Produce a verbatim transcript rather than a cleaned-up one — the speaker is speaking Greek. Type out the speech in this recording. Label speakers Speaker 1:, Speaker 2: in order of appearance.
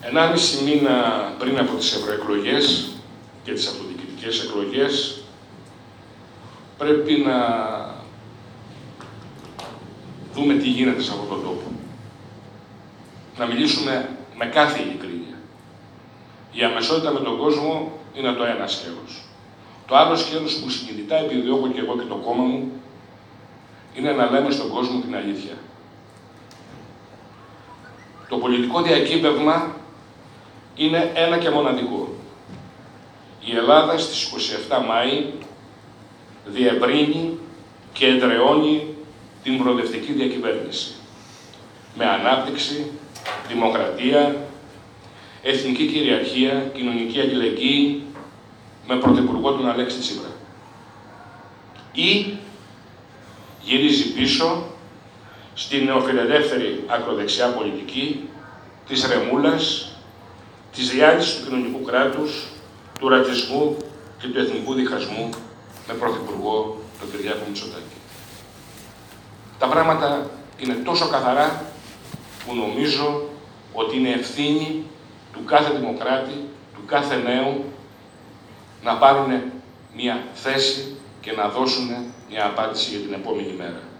Speaker 1: Ενάμιση μήνα πριν από τις ευρωεκλογές και τις αυτοδιοικητικές εκλογές πρέπει να δούμε τι γίνεται σε αυτόν τον τόπο. Να μιλήσουμε με κάθε ειλικρίνεια. Η αμεσότητα με τον κόσμο είναι το ένα σκέλος. Το άλλο σκέλος που συνειδητά επιδιώκω και εγώ και το κόμμα μου είναι να λέμε στον κόσμο την αλήθεια. Το πολιτικό διακύβευμα είναι ένα και μοναδικό. Η Ελλάδα στις είκοσι επτά Μάη διευρύνει και εδραιώνει την προοδευτική διακυβέρνηση. Με ανάπτυξη, δημοκρατία, εθνική κυριαρχία, κοινωνική αλληλεγγύη, με πρωθυπουργό τον Αλέξη Τσίπρα. Ή γυρίζει πίσω στην νεοφιλελεύθερη ακροδεξιά πολιτική της ρεμούλας, της διάλυσης του κοινωνικού κράτους, του ρατσισμού και του εθνικού διχασμού με πρωθυπουργό τον Κυριάκο Μητσοτάκη. Τα πράγματα είναι τόσο καθαρά που νομίζω ότι είναι ευθύνη του κάθε δημοκράτη, του κάθε νέου να πάρουν μια θέση και να δώσουν μια απάντηση για την επόμενη μέρα.